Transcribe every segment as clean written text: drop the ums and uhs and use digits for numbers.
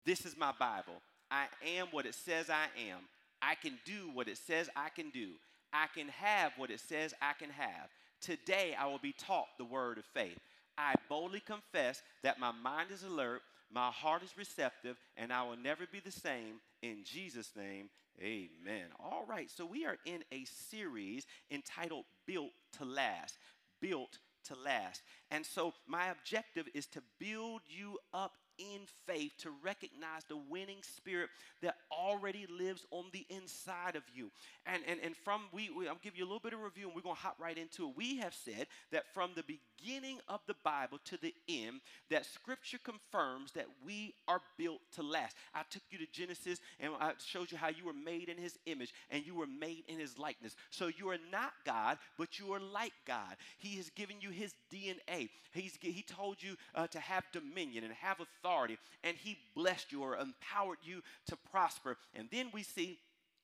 This is my Bible. I am what it says I am. I can do what it says I can do. I can have what it says I can have. Today I will be taught the word of faith. I boldly confess that my mind is alert, my heart is receptive, and I will never be the same. In Jesus' name, amen. All right, so we are in a series entitled Built to Last. Built to last. And so my objective is to build you up in faith, to recognize the winning spirit that already lives on the inside of you. And from I'll give you a little bit of review and we're going to hop right into it. We have said that from the beginning of the Bible to the end, that scripture confirms that we are built to last. I took you to Genesis and I showed you how you were made in his image and you were made in his likeness. So you are not God, but you are like God. He has given you his DNA. He told you to have dominion and have authority, and he blessed you or empowered you to prosper. And then we see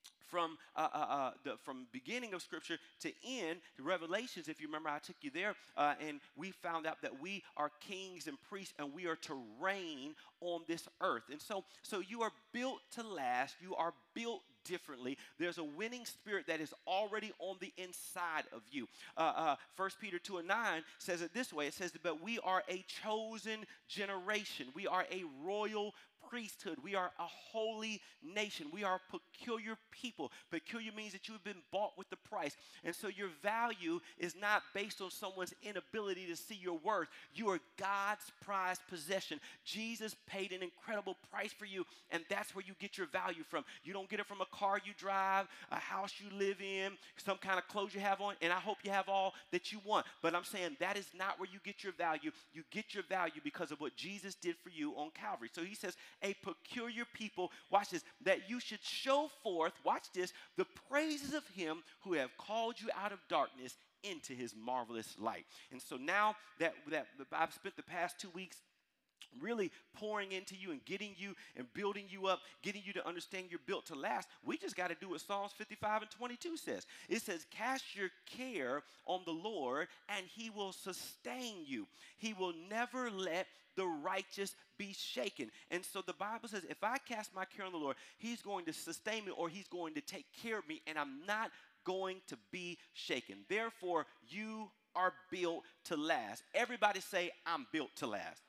from beginning of Scripture to end, the Revelations, if you remember, I took you there, and we found out that we are kings and priests, and we are to reign on this earth. And so you are built to last. You are built differently. There's a winning spirit that is already on the inside of you. 1 Peter 2:9 says it this way. It says, but we are a chosen generation. We are a royal priesthood. We are a holy nation. We are a peculiar people. Peculiar means that you have been bought with the price. And so your value is not based on someone's inability to see your worth. You are God's prized possession. Jesus paid an incredible price for you, and that's where you get your value from. You don't get it from a car you drive, a house you live in, some kind of clothes you have on, and I hope you have all that you want. But I'm saying that is not where you get your value. You get your value because of what Jesus did for you on Calvary. So he says, a peculiar people, watch this, that you should show forth, watch this, the praises of him who have called you out of darkness into his marvelous light. And so now that I've spent the past 2 weeks really pouring into you and getting you and building you up, getting you to understand you're built to last, we just got to do what Psalms 55:22 says. It says, cast your care on the Lord and he will sustain you. He will never let the righteous be shaken. And so the Bible says, if I cast my care on the Lord, he's going to sustain me, or he's going to take care of me, and I'm not going to be shaken. Therefore, you are built to last. Everybody say, I'm built to last.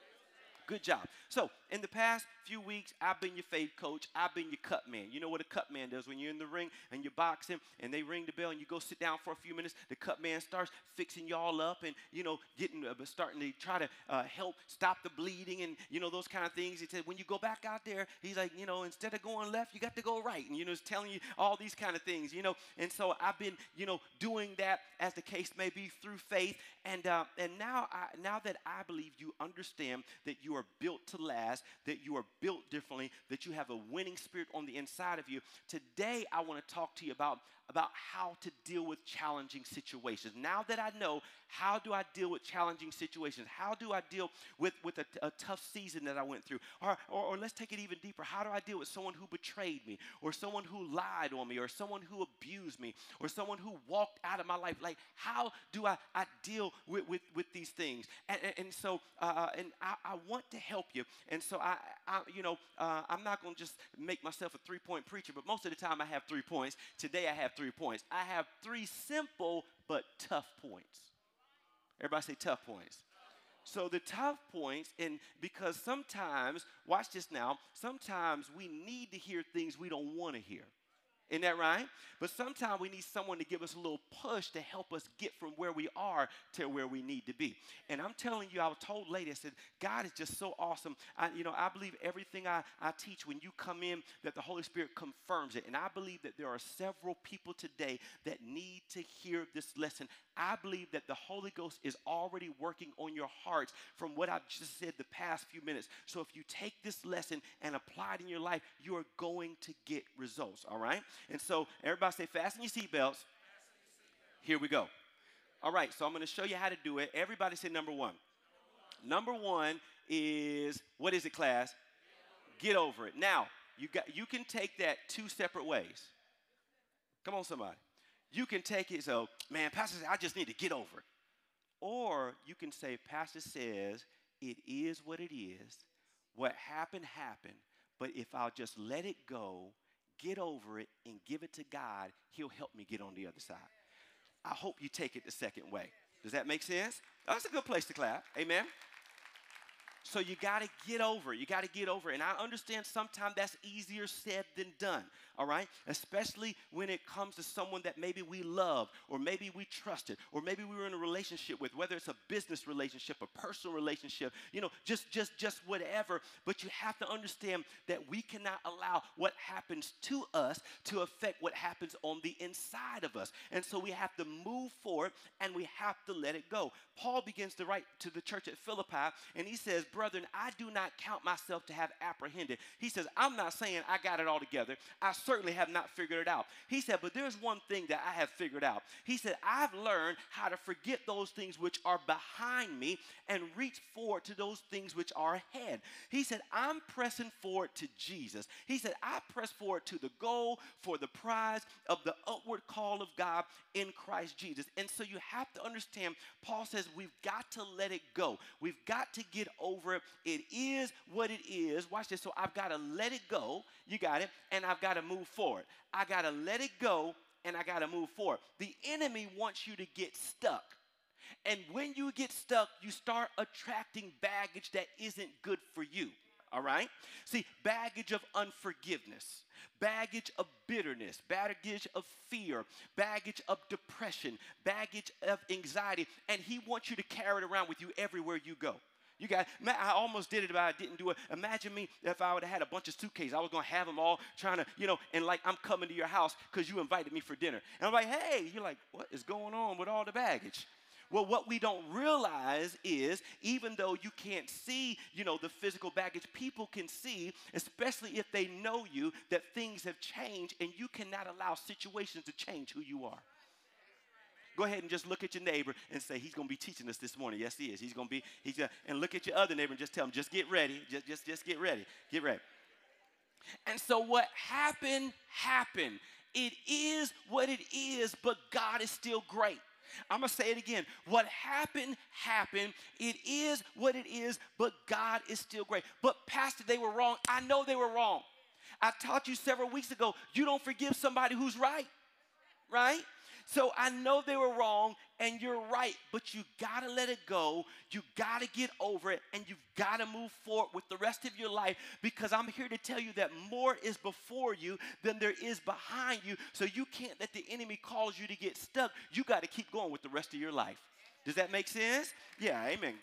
Good job. So in the past few weeks, I've been your faith coach. I've been your cut man. You know what a cut man does when you're in the ring and you're boxing and they ring the bell and you go sit down for a few minutes. The cut man starts fixing y'all up and, starting to try to help stop the bleeding and, those kind of things. He said, when you go back out there, he's like, instead of going left, you got to go right. And, he's telling you all these kind of things, And so I've been, doing that as the case may be through faith. And now that I believe you understand that you are built to last, that you are built differently, that you have a winning spirit on the inside of you, today I want to talk to you about how to deal with challenging situations. Now that I know, how do I deal with challenging situations? How do I deal with a tough season that I went through? Or let's take it even deeper. How do I deal with someone who betrayed me, or someone who lied on me, or someone who abused me, or someone who walked out of my life? Like, how do I deal with these things? And so I want to help you. And so I'm not going to just make myself a three-point preacher, but most of the time I have 3 points. Today I have 3 points. I have 3 simple but tough points. Everybody say tough points. So the tough points, and because sometimes, watch this now, sometimes we need to hear things we don't want to hear. Isn't that right? But sometimes we need someone to give us a little push to help us get from where we are to where we need to be. And I'm telling you, I was told later, I said, God is just so awesome. I believe everything I teach, when you come in, that the Holy Spirit confirms it. And I believe that there are several people today that need to hear this lesson. I believe that the Holy Ghost is already working on your hearts from what I've just said the past few minutes. So if you take this lesson and apply it in your life, you are going to get results, all right? And so everybody say, fasten your seatbelts. Here we go. All right, so I'm going to show you how to do it. Everybody say number one. Number one is, what is it, class? Get over it. Now, you can take that 2 separate ways. Come on, somebody. You can take it, so, man, Pastor says, I just need to get over it. Or you can say, Pastor says, it is what it is. What happened, happened. But if I'll just let it go, get over it, and give it to God, he'll help me get on the other side. I hope you take it the second way. Does that make sense? That's a good place to clap. Amen. So you got to get over it. You got to get over it. And I understand sometimes that's easier said than done, all right? Especially when it comes to someone that maybe we love or maybe we trusted or maybe we were in a relationship with, whether it's a business relationship, a personal relationship, just whatever. But you have to understand that we cannot allow what happens to us to affect what happens on the inside of us. And so we have to move forward and we have to let it go. Paul begins to write to the church at Philippi, and he says, brethren, I do not count myself to have apprehended. He says, I'm not saying I got it all together. I certainly have not figured it out. He said, but there's one thing that I have figured out. He said, I've learned how to forget those things which are behind me and reach forward to those things which are ahead. He said, I'm pressing forward to Jesus. He said, I press forward to the goal for the prize of the upward call of God in Christ Jesus. And so you have to understand, Paul says we've got to let it go. We've got to get over it. It is what it is. Watch this. So I've got to let it go. You got it. And I've got to move forward. I got to let it go and I got to move forward. The enemy wants you to get stuck. And when you get stuck, you start attracting baggage that isn't good for you. All right? See, baggage of unforgiveness, baggage of bitterness, baggage of fear, baggage of depression, baggage of anxiety, and he wants you to carry it around with you everywhere you go. You guys, I almost did it, but I didn't do it. Imagine me if I would have had a bunch of suitcases. I was going to have them all trying to, and like I'm coming to your house because you invited me for dinner. And I'm like, hey, you're like, what is going on with all the baggage? Well, what we don't realize is even though you can't see, the physical baggage, people can see, especially if they know you, that things have changed and you cannot allow situations to change who you are. Go ahead and just look at your neighbor and say, he's going to be teaching us this morning. Yes, he is. And look at your other neighbor and just tell him, just get ready. Just get ready. Get ready. And so what happened. It is what it is, but God is still great. I'm going to say it again. What happened. It is what it is, but God is still great. But Pastor, they were wrong. I know they were wrong. I taught you several weeks ago, you don't forgive somebody who's right? So I know they were wrong, and you're right, but you got to let it go. You got to get over it, and you've got to move forward with the rest of your life, because I'm here to tell you that more is before you than there is behind you, so you can't let the enemy cause you to get stuck. You got to keep going with the rest of your life. Does that make sense? Yeah, amen.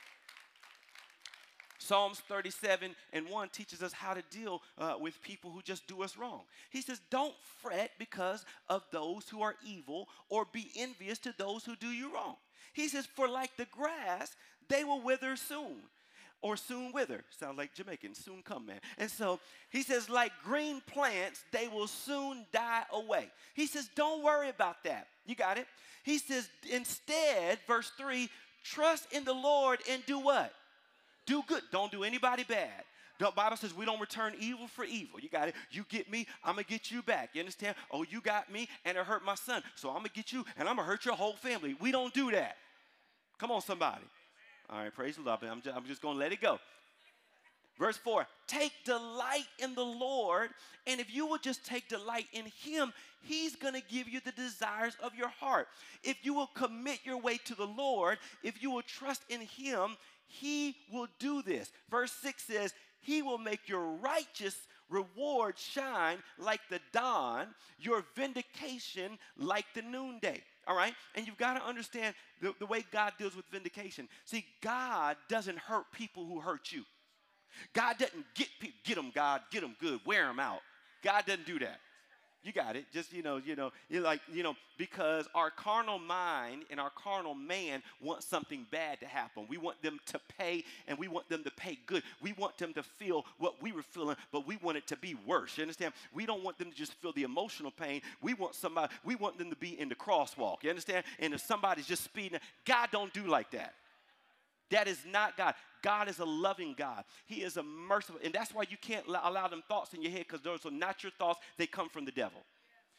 Psalms 37:1 teaches us how to deal with people who just do us wrong. He says, don't fret because of those who are evil or be envious to those who do you wrong. He says, for like the grass, they will wither soon. Or soon wither. Sound like Jamaican, soon come, man. And so he says, like green plants, they will soon die away. He says, don't worry about that. You got it? He says, instead, verse 3, trust in the Lord and do what? Do good. Don't do anybody bad. The Bible says we don't return evil for evil. You got it? You get me, I'm going to get you back. You understand? Oh, you got me, and it hurt my son, so I'm going to get you, and I'm going to hurt your whole family. We don't do that. Come on, somebody. All right, praise the Lord. I'm just going to let it go. Verse 4, take delight in the Lord, and if you will just take delight in him, he's going to give you the desires of your heart. If you will commit your way to the Lord, if you will trust in him, he will do this. Verse 6 says, he will make your righteous reward shine like the dawn, your vindication like the noonday. All right? And you've got to understand the way God deals with vindication. See, God doesn't hurt people who hurt you. God doesn't get them, God, get them good, wear them out. God doesn't do that. You got it. Just, because our carnal mind and our carnal man want something bad to happen. We want them to pay, and we want them to pay good. We want them to feel what we were feeling, but we want it to be worse. You understand? We don't want them to just feel the emotional pain. We want them to be in the crosswalk. You understand? And if somebody's just speeding, God don't do like that. That is not God. God is a loving God. He is a merciful. And that's why you can't allow them thoughts in your head, because those are not your thoughts. They come from the devil.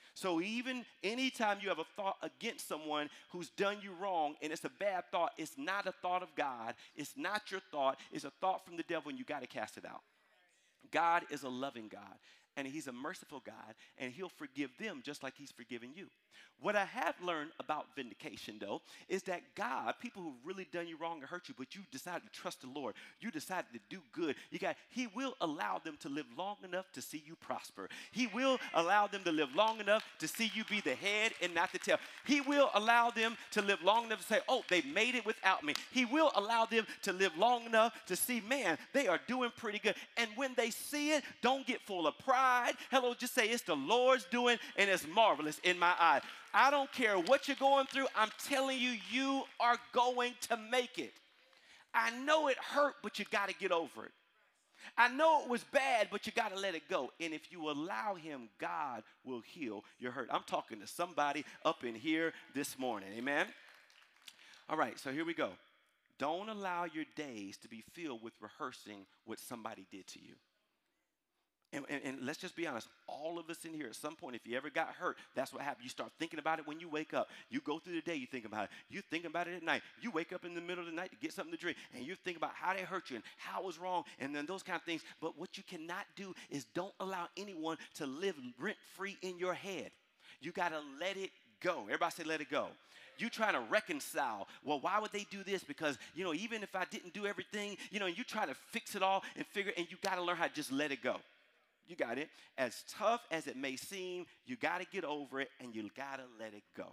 So even anytime you have a thought against someone who's done you wrong and it's a bad thought, it's not a thought of God. It's not your thought. It's a thought from the devil, and you got to cast it out. God is a loving God, and he's a merciful God, and he'll forgive them just like he's forgiven you. What I have learned about vindication, though, is that God, people who've really done you wrong or hurt you, but you decided to trust the Lord, you decided to do good, he will allow them to live long enough to see you prosper. He will allow them to live long enough to see you be the head and not the tail. He will allow them to live long enough to say, oh, they made it without me. He will allow them to live long enough to see, man, they are doing pretty good. And when they see it, don't get full of pride. Hello, just say it's the Lord's doing, and it's marvelous in my eyes. I don't care what you're going through. I'm telling you, you are going to make it. I know it hurt, but you got to get over it. I know it was bad, but you got to let it go. And if you allow him, God will heal your hurt. I'm talking to somebody up in here this morning. Amen? All right, so here we go. Don't allow your days to be filled with rehearsing what somebody did to you. And let's just be honest, all of us in here at some point, if you ever got hurt, that's what happened. You start thinking about it when you wake up. You go through the day, you think about it. You think about it at night. You wake up in the middle of the night to get something to drink, and you think about how they hurt you and how it was wrong, and then those kind of things. But what you cannot do is don't allow anyone to live rent-free in your head. You got to let it go. Everybody say let it go. You trying to reconcile. Well, why would they do this? Because, even if I didn't do everything, you try to fix it all and figure, and you got to learn how to just let it go. You got it. As tough as it may seem, you got to get over it, and you got to let it go.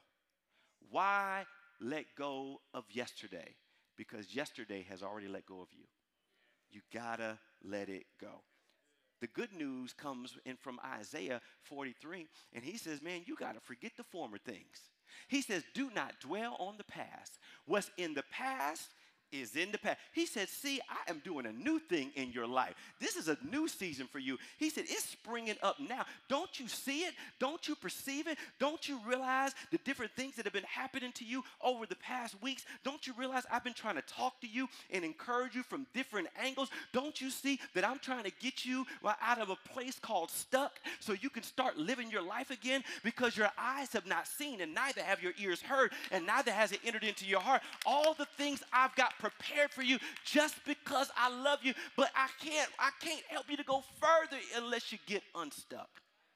Why let go of yesterday? Because yesterday has already let go of you. You got to let it go. The good news comes in from Isaiah 43, and he says, man, you got to forget the former things. He says, do not dwell on the past. What's in the past is in the past. He said, see, I am doing a new thing in your life. This is a new season for you. He said, it's springing up now. Don't you see it? Don't you perceive it? Don't you realize the different things that have been happening to you over the past weeks? Don't you realize I've been trying to talk to you and encourage you from different angles? Don't you see that I'm trying to get you out of a place called stuck so you can start living your life again? Because your eyes have not seen, and neither have your ears heard, and neither has it entered into your heart. All the things I've got prepared for you just because I love you, but I can't help you to go further unless you get unstuck.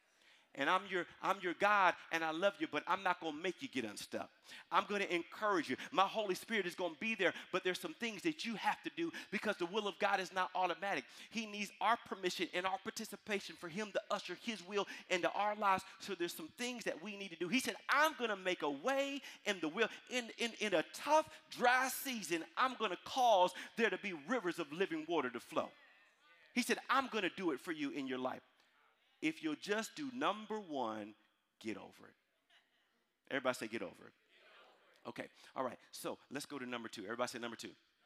And I'm your God, and I love you, but I'm not going to make you get unstuck. I'm going to encourage you. My Holy Spirit is going to be there, but there's some things that you have to do because the will of God is not automatic. He needs our permission and our participation for him to usher his will into our lives. So there's some things that we need to do. He said, I'm going to make a way in the will. In a tough, dry season, I'm going to cause there to be rivers of living water to flow. He said, I'm going to do it for you in your life. If you'll just do number one, get over it. Everybody say get over it. Okay, all right, so let's go to number two. Everybody say number two.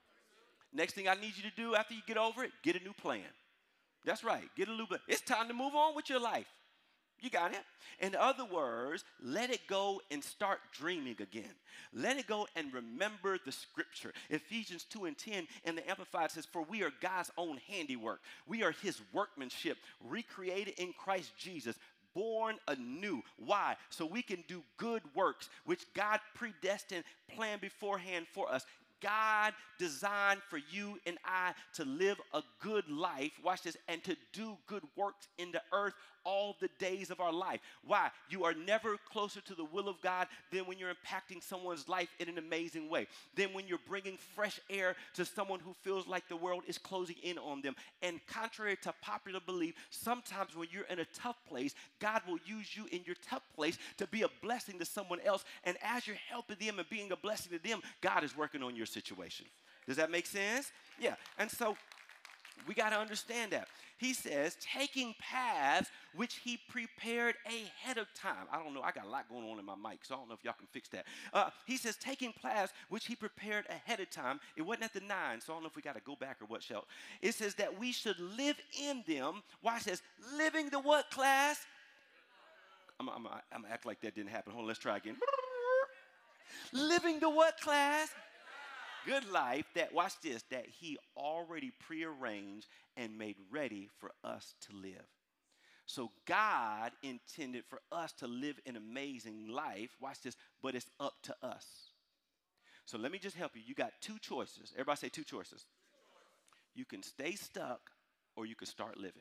Next thing I need you to do after you get over it, get a new plan. That's right, get a new plan. It's time to move on with your life. You got it? In other words, let it go and start dreaming again. Let it go and remember the scripture. Ephesians 2:10 in the Amplified says, for we are God's own handiwork. We are his workmanship, recreated in Christ Jesus, born anew. Why? So we can do good works, which God predestined, planned beforehand for us. God designed for you and I to live a good life, watch this, and to do good works in the earth all the days of our life. Why? You are never closer to the will of God than when you're impacting someone's life in an amazing way, than when you're bringing fresh air to someone who feels like the world is closing in on them. And contrary to popular belief, sometimes when you're in a tough place, God will use you in your tough place to be a blessing to someone else. And as you're helping them and being a blessing to them, God is working on your situation. Does that make sense? Yeah. And so we got to understand that. He says, taking paths which he prepared ahead of time. I don't know. I got a lot going on in my mic, so I don't know if y'all can fix that. He says, taking paths which he prepared ahead of time. It wasn't at the 9, so I don't know if we got to go back or what, shall. It says that we should live in them. Why? It says, living the what class? I'm going to act like that didn't happen. Hold on, let's try again. Living the what class? Good life that, watch this, that he already prearranged and made ready for us to live. So God intended for us to live an amazing life. Watch this, but it's up to us. So let me just help you. You got two choices. Everybody say two choices. You can stay stuck or you can start living.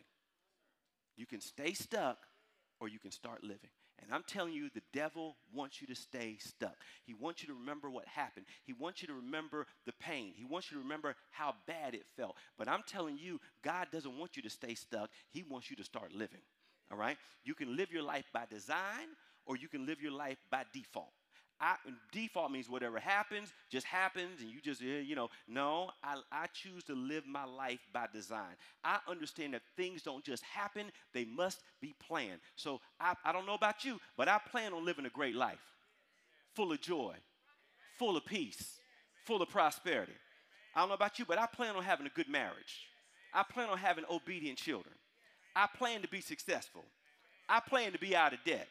You can stay stuck or you can start living. And I'm telling you, the devil wants you to stay stuck. He wants you to remember what happened. He wants you to remember the pain. He wants you to remember how bad it felt. But I'm telling you, God doesn't want you to stay stuck. He wants you to start living. All right? You can live your life by design or you can live your life by default. Default means whatever happens, just happens, and you just, no, I choose to live my life by design. I understand that things don't just happen, they must be planned. So I don't know about you, but I plan on living a great life, full of joy, full of peace, full of prosperity. I don't know about you, but I plan on having a good marriage. I plan on having obedient children. I plan to be successful. I plan to be out of debt.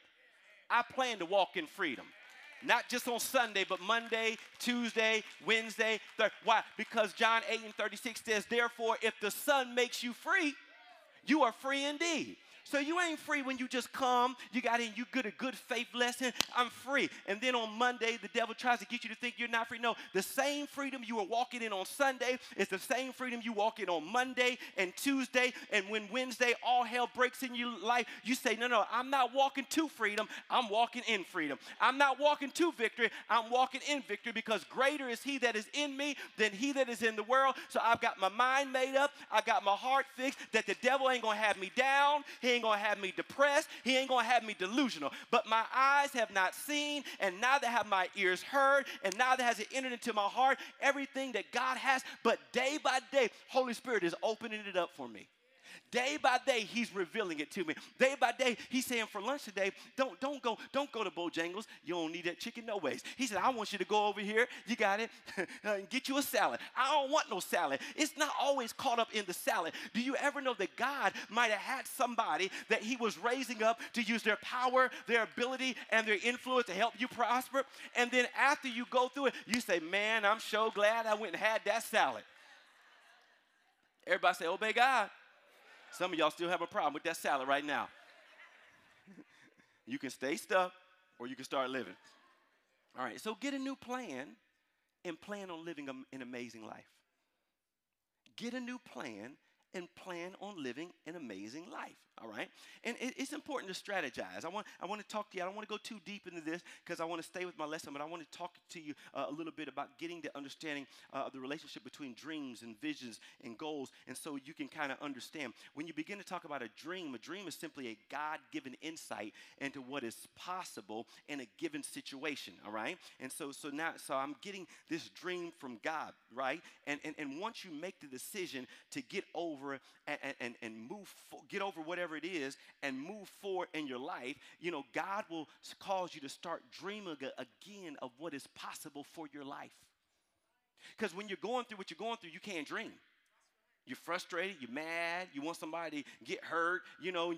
I plan to walk in freedom. Not just on Sunday, but Monday, Tuesday, Wednesday, Thursday. Why? Because John 8:36 says, therefore, if the Son makes you free, you are free indeed. So you ain't free when you just come, you got in, you get a good faith lesson, I'm free. And then on Monday, the devil tries to get you to think you're not free. No, the same freedom you were walking in on Sunday is the same freedom you walk in on Monday and Tuesday. And when Wednesday, all hell breaks in your life, you say, no, I'm not walking to freedom, I'm walking in freedom. I'm not walking to victory, I'm walking in victory because greater is he that is in me than he that is in the world. So I've got my mind made up, I got my heart fixed that the devil ain't going to have me down, he ain't going to have me depressed. He ain't going to have me delusional. But my eyes have not seen, and neither have my ears heard, and neither has it entered into my heart everything that God has. But day by day, Holy Spirit is opening it up for me. Day by day, he's revealing it to me. Day by day, he's saying for lunch today, don't go to Bojangles. You don't need that chicken no ways. He said, I want you to go over here. You got it. And get you a salad. I don't want no salad. It's not always caught up in the salad. Do you ever know that God might have had somebody that he was raising up to use their power, their ability, and their influence to help you prosper? And then after you go through it, you say, man, I'm so glad I went and had that salad. Everybody say, obey God. Some of y'all still have a problem with that salad right now. You can stay stuck or you can start living. All right, so get a new plan and plan on living an amazing life. Get a new plan and plan on living an amazing life, all right? And it's important to strategize. I want to talk to you. I don't want to go too deep into this because I want to stay with my lesson, but I want to talk to you a little bit about getting the understanding of the relationship between dreams and visions and goals, and so you can kind of understand. When you begin to talk about a dream is simply a God-given insight into what is possible in a given situation, all right? And so I'm getting this dream from God, right? And once you make the decision to get over and get over whatever it is and move forward in your life, God will cause you to start dreaming again of what is possible for your life. Because when you're going through what you're going through, you can't dream. You're frustrated, you're mad, you want somebody to get hurt, and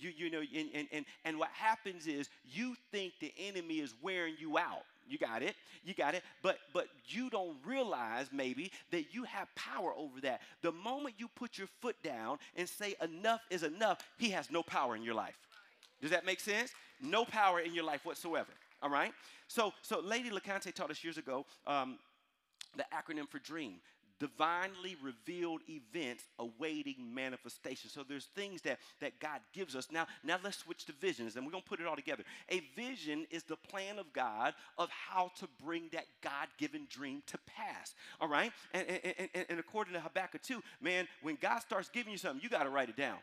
and what happens is you think the enemy is wearing you out. You got it. But you don't realize maybe that you have power over that. The moment you put your foot down and say enough is enough, he has no power in your life. Does that make sense? No power in your life whatsoever. All right? So Lady LeConte taught us years ago the acronym for DREAM. Divinely revealed events awaiting manifestation. So there's things that God gives us. Now let's switch to visions, and we're going to put it all together. A vision is the plan of God of how to bring that God-given dream to pass. All right? And according to Habakkuk 2, man, when God starts giving you something, you got to write it down.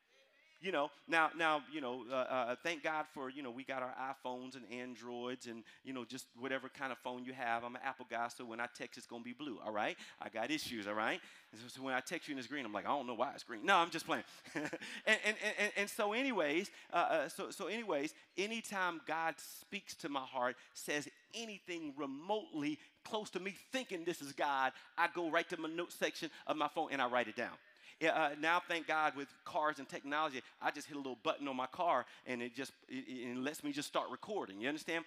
Thank God for, we got our iPhones and Androids and, just whatever kind of phone you have. I'm an Apple guy, so when I text, it's going to be blue, all right? I got issues, all right? So when I text you and it's green, I'm like, I don't know why it's green. No, I'm just playing. So anyways, anytime God speaks to my heart, says anything remotely close to me thinking this is God, I go right to my note section of my phone and I write it down. Now, thank God, with cars and technology, I just hit a little button on my car, and it lets me just start recording. You understand?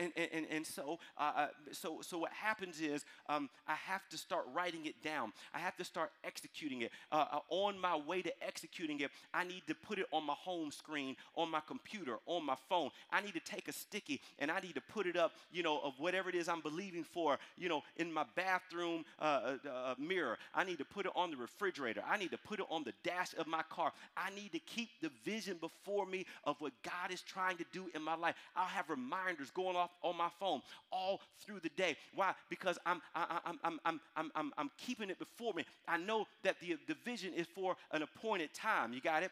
So what happens is I have to start writing it down. I have to start executing it. On my way to executing it, I need to put it on my home screen, on my computer, on my phone. I need to take a sticky and I need to put it up, of whatever it is I'm believing for, in my bathroom mirror. I need to put it on the refrigerator. I need to put it on the dash of my car. I need to keep the vision before me of what God is trying to do in my life. I'll have reminders going off on my phone all through the day. Why? Because I'm keeping it before me. I know that the vision is for an appointed time. You got it?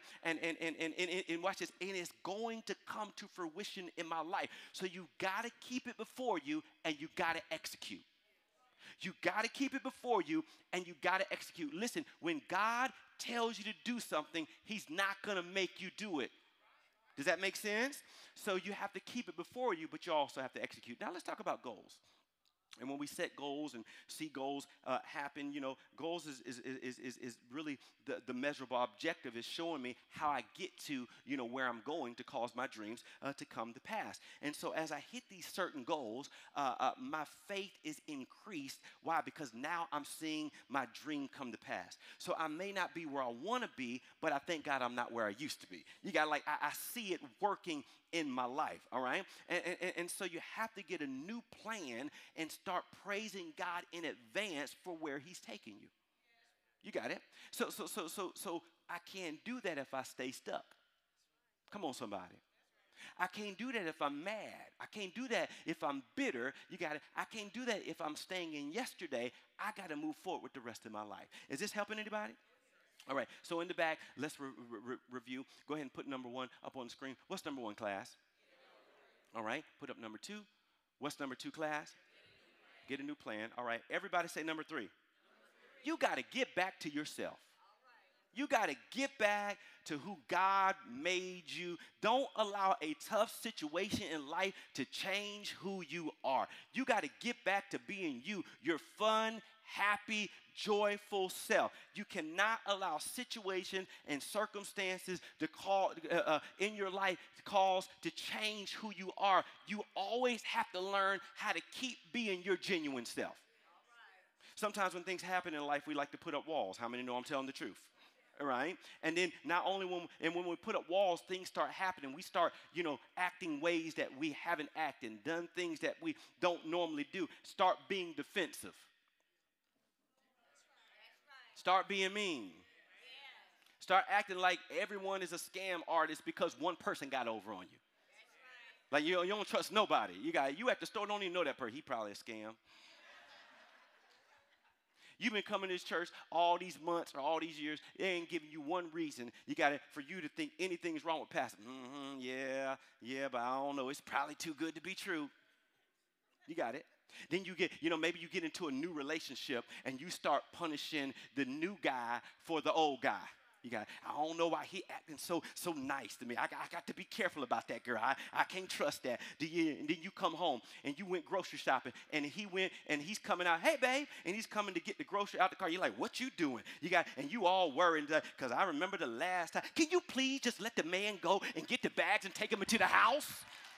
And watch this. And it's going to come to fruition in my life. So you got to keep it before you, and you got to execute. You got to keep it before you, and you got to execute. Listen, when God tells you to do something, he's not going to make you do it. Does that make sense? So you have to keep it before you, but you also have to execute. Now let's talk about goals. And when we set goals and see goals happen, goals is really the measurable objective, is showing me how I get to, where I'm going to cause my dreams to come to pass. And so as I hit these certain goals, my faith is increased. Why? Because now I'm seeing my dream come to pass. So I may not be where I want to be, but I thank God I'm not where I used to be. You got I see it working in my life, all right? And so you have to get a new plan and start praising God in advance for where he's taking you. You got it? So I can't do that if I stay stuck. Come on, somebody. I can't do that if I'm mad. I can't do that if I'm bitter. You got it? I can't do that if I'm staying in yesterday. I got to move forward with the rest of my life. Is this helping anybody? All right, so in the back, let's review. Go ahead and put number 1 up on the screen. What's number 1, class? All right, put up number 2. What's number 2, class? Get a new plan. All right, everybody say number 3. You got to get back to yourself. You got to get back to who God made you. Don't allow a tough situation in life to change who you are. You got to get back to being you, your fun, happy, joyful self. You cannot allow situations and circumstances to call in your life to change who you are. You always have to learn how to keep being your genuine self. Sometimes when things happen in life, we like to put up walls. How many know I'm telling the truth? All right? And then not only when we put up walls, things start happening. We start, acting ways that we haven't acted, done things that we don't normally do. Start being defensive. Start being mean. Start acting like everyone is a scam artist because one person got over on you. Like you don't trust nobody. You at the store, don't even know that person. He probably a scam. You've been coming to this church all these months or all these years. They ain't giving you one reason for you to think anything's wrong with Pastor. Yeah, but I don't know. It's probably too good to be true. You got it. Then you get, maybe you get into a new relationship and you start punishing the new guy for the old guy. I don't know why he acting so nice to me. I got to be careful about that girl. I can't trust that. And then you come home and you went grocery shopping and he went and he's coming out, hey, babe, and he's coming to get the grocery out the car. You're like, what you doing? And you all worried because I remember the last time. Can you please just let the man go and get the bags and take him into the house?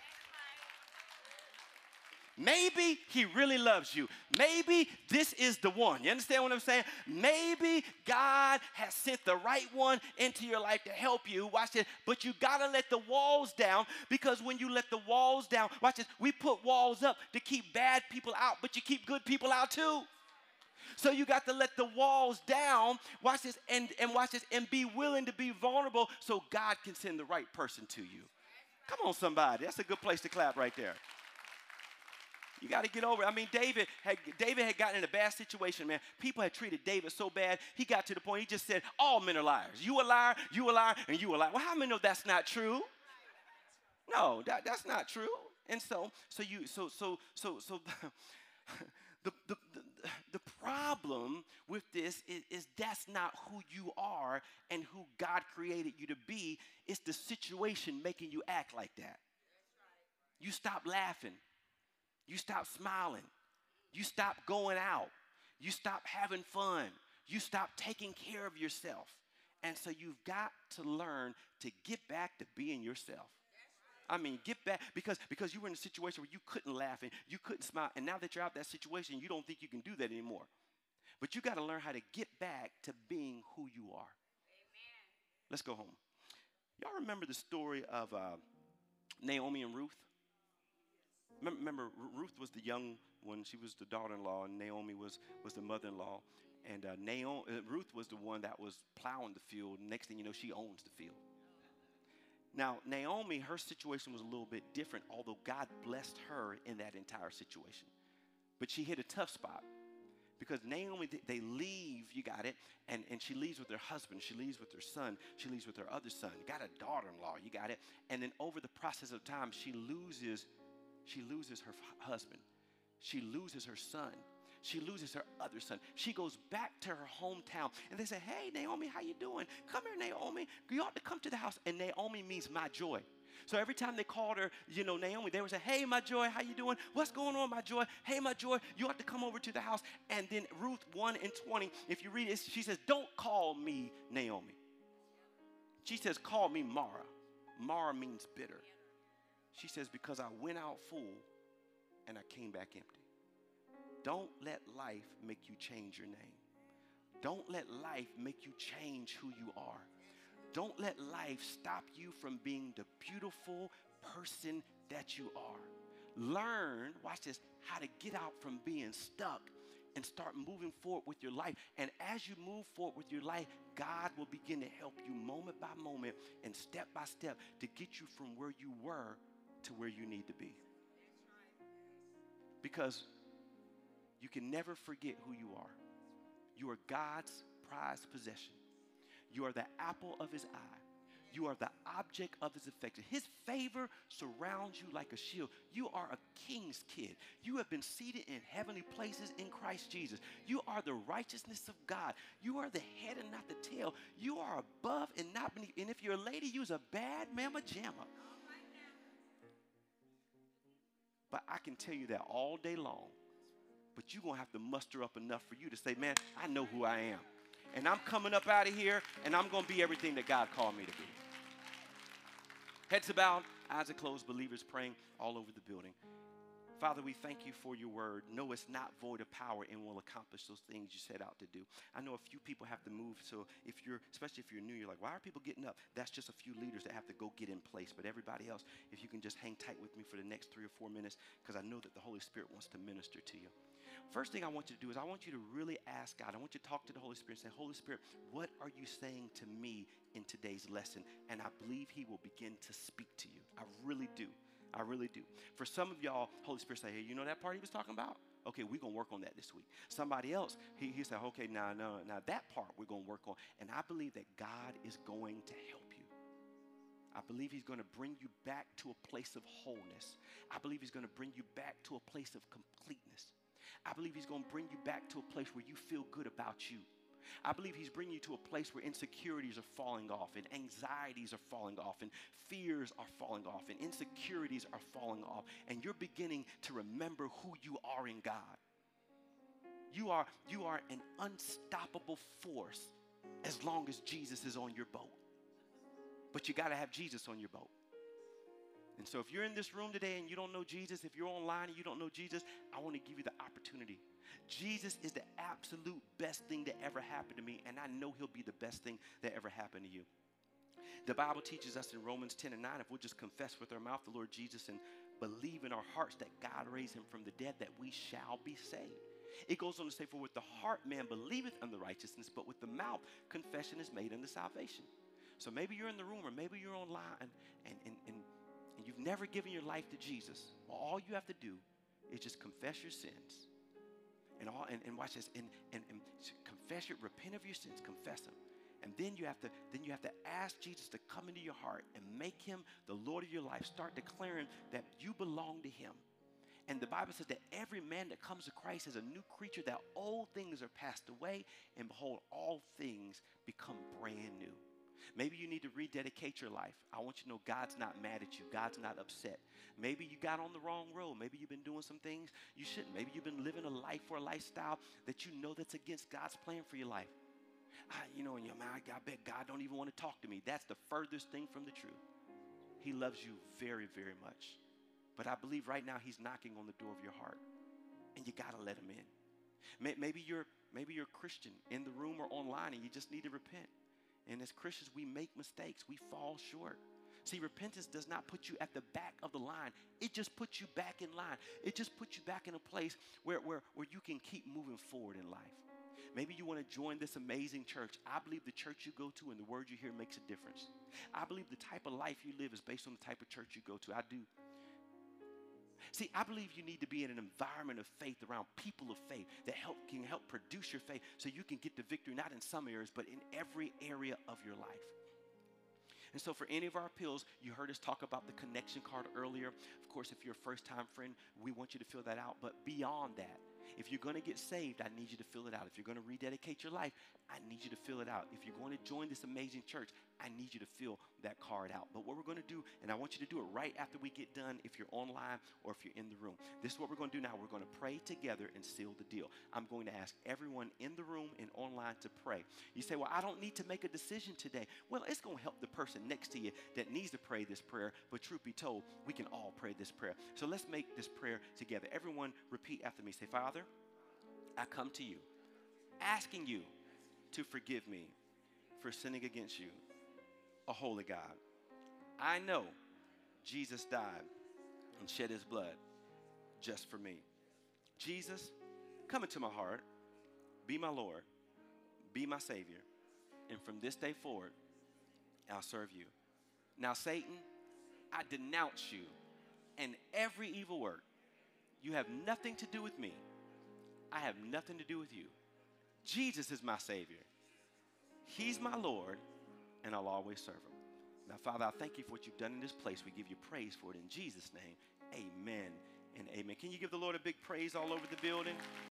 Maybe he really loves you. Maybe this is the one. You understand what I'm saying? Maybe God has sent the right one into your life to help you. Watch this. But you got to let the walls down, because when you let the walls down, watch this, we put walls up to keep bad people out, but you keep good people out too. So you got to let the walls down, watch this, and watch this, and be willing to be vulnerable so God can send the right person to you. Come on, somebody. That's a good place to clap right there. You got to get over it. I mean, David had gotten in a bad situation, man. People had treated David so bad, he got to the point he just said, all men are liars. You a liar, and you a liar. Well, how many know that's not true? No, that's not true. And the problem with this is that's not who you are and who God created you to be. It's the situation making you act like that. You stop laughing. You stop smiling. You stop going out. You stop having fun. You stop taking care of yourself. And so you've got to learn to get back to being yourself. I mean, get back, because you were in a situation where you couldn't laugh and you couldn't smile. And now that you're out of that situation, you don't think you can do that anymore. But you got to learn how to get back to being who you are. Amen. Let's go home. Y'all remember the story of Naomi and Ruth? Remember, Ruth was the young one. She was the daughter-in-law, and Naomi was the mother-in-law. And Ruth was the one that was plowing the field. Next thing you know, she owns the field. Now, Naomi, her situation was a little bit different, although God blessed her in that entire situation. But she hit a tough spot because Naomi, they leave, you got it, and she leaves with her husband. She leaves with her son. She leaves with her other son. You got a daughter-in-law, you got it. And then over the process of time, she loses her husband. She loses her son. She loses her other son. She goes back to her hometown. And they say, hey, Naomi, how you doing? Come here, Naomi. You ought to come to the house. And Naomi means my joy. So every time they called her, Naomi, they would say, hey, my joy, how you doing? What's going on, my joy? Hey, my joy, you ought to come over to the house. And then Ruth 1:20, if you read it, she says, don't call me Naomi. She says, call me Mara. Mara means bitter. She says, because I went out full and I came back empty. Don't let life make you change your name. Don't let life make you change who you are. Don't let life stop you from being the beautiful person that you are. Learn, watch this, how to get out from being stuck and start moving forward with your life. And as you move forward with your life, God will begin to help you moment by moment and step by step to get you from where you were to where you need to be. Because you can never forget who you are. You are God's prized possession. You are the apple of his eye. You are the object of his affection. His favor surrounds you like a shield. You are a king's kid. You have been seated in heavenly places in Christ Jesus. You are the righteousness of God. You are the head and not the tail. You are above and not beneath. And if you're a lady, you're a bad mamma jamma. But I can tell you that all day long. But you're going to have to muster up enough for you to say, man, I know who I am. And I'm coming up out of here, and I'm going to be everything that God called me to be. Heads bowed, eyes are closed, believers praying all over the building. Father, we thank you for your word. No, it's not void of power and will accomplish those things you set out to do. I know a few people have to move, so especially if you're new, you're like, why are people getting up? That's just a few leaders that have to go get in place. But everybody else, if you can just hang tight with me for the next 3 or 4 minutes, because I know that the Holy Spirit wants to minister to you. First thing I want you to do is I want you to really ask God. I want you to talk to the Holy Spirit and say, Holy Spirit, what are you saying to me in today's lesson? And I believe he will begin to speak to you. I really do. I really do. For some of y'all, Holy Spirit say, hey, you know that part he was talking about? Okay, we're going to work on that this week. Somebody else, he said, okay, now that part we're going to work on. And I believe that God is going to help you. I believe he's going to bring you back to a place of wholeness. I believe he's going to bring you back to a place of completeness. I believe he's going to bring you back to a place where you feel good about you. I believe he's bringing you to a place where insecurities are falling off and anxieties are falling off and fears are falling off and insecurities are falling off. And you're beginning to remember who you are in God. You are an unstoppable force as long as Jesus is on your boat. But you got to have Jesus on your boat. And so if you're in this room today and you don't know Jesus, if you're online and you don't know Jesus, I want to give you the opportunity. Jesus is the absolute best thing that ever happened to me, and I know he'll be the best thing that ever happened to you. The Bible teaches us in Romans 10:9, if we'll just confess with our mouth the Lord Jesus and believe in our hearts that God raised him from the dead, that we shall be saved. It goes on to say, for with the heart man believeth unto righteousness, but with the mouth confession is made unto salvation. So maybe you're in the room or maybe you're online and you've never given your life to Jesus. Well, all you have to do is just confess your sins. And watch this, and confess repent of your sins, confess them. And then you have to ask Jesus to come into your heart and make him the Lord of your life. Start declaring that you belong to him. And the Bible says that every man that comes to Christ is a new creature, that old things are passed away, and behold, all things become brand new. Maybe you need to rededicate your life. I want you to know God's not mad at you. God's not upset. Maybe you got on the wrong road. Maybe you've been doing some things you shouldn't. Maybe you've been living a life or a lifestyle that you know that's against God's plan for your life. In your mind, I bet God don't even want to talk to me. That's the furthest thing from the truth. He loves you very, very much. But I believe right now he's knocking on the door of your heart, and you got to let him in. Maybe you're a Christian in the room or online, and you just need to repent. And as Christians, we make mistakes. We fall short. See, repentance does not put you at the back of the line. It just puts you back in line. It just puts you back in a place where you can keep moving forward in life. Maybe you want to join this amazing church. I believe the church you go to and the word you hear makes a difference. I believe the type of life you live is based on the type of church you go to. I do. See, I believe you need to be in an environment of faith around people of faith that can help produce your faith so you can get the victory, not in some areas, but in every area of your life. And so for any of our appeals, you heard us talk about the connection card earlier. Of course, if you're a first-time friend, we want you to fill that out. But beyond that, if you're going to get saved, I need you to fill it out. If you're going to rededicate your life, I need you to fill it out. If you're going to join this amazing church, I need you to fill that card out. But what we're going to do, and I want you to do it right after we get done if you're online or if you're in the room. This is what we're going to do now. We're going to pray together and seal the deal. I'm going to ask everyone in the room and online to pray. You say, well, I don't need to make a decision today. Well, it's going to help the person next to you that needs to pray this prayer. But truth be told, we can all pray this prayer. So let's make this prayer together. Everyone repeat after me. Say, Father, I come to you, asking you to forgive me for sinning against you, a holy God. I know Jesus died and shed his blood just for me. Jesus, come into my heart, be my Lord, be my Savior, and from this day forward, I'll serve you. Now, Satan, I denounce you and every evil work. You have nothing to do with me. I have nothing to do with you. Jesus is my Savior. He's my Lord, and I'll always serve him. Now, Father, I thank you for what you've done in this place. We give you praise for it in Jesus' name. Amen and amen. Can you give the Lord a big praise all over the building?